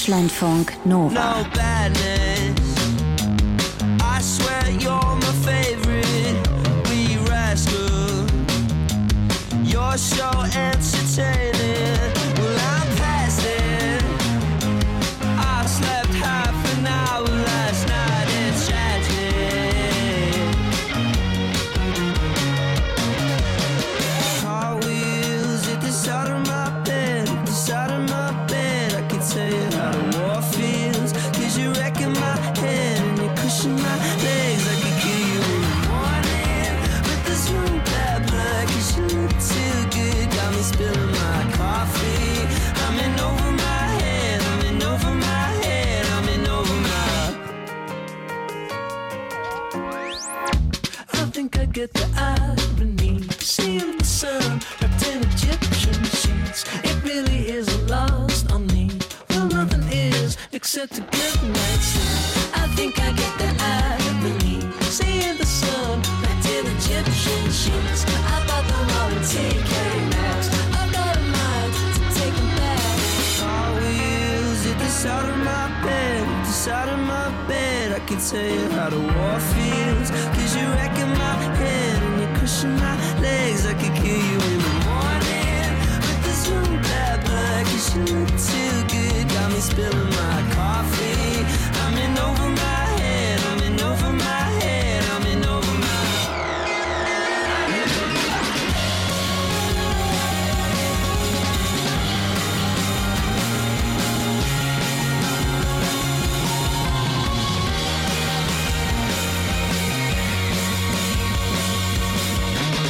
Deutschlandfunk Nova. No badness. I swear you're my favorite. We rascal. You're so entertaining. Well, I'm past it. I slept half an hour last night. It's tragic. Car wheels at the side of my bed, at the side of my bed. I can tell you how the war feels, 'cause you're wrecking my head and you're crushing my legs. I could kill you in the morning with this one bad blood, 'cause you look too good, got me spilling my coffee. I'm in over my head, I'm in over my head, I'm in over my... I think I get the irony, seeing the sun wrapped in Egyptian sheets. It really isn't lost on me. Well, nothing is except a good night's sleep. I think I get the irony, seeing the sun wrapped in Egyptian sheets. I bought them all in TK Maxx. I've got a mind to take them back. Car wheels at the side of my bed, at the side of my bed. I can tell you how the war feels.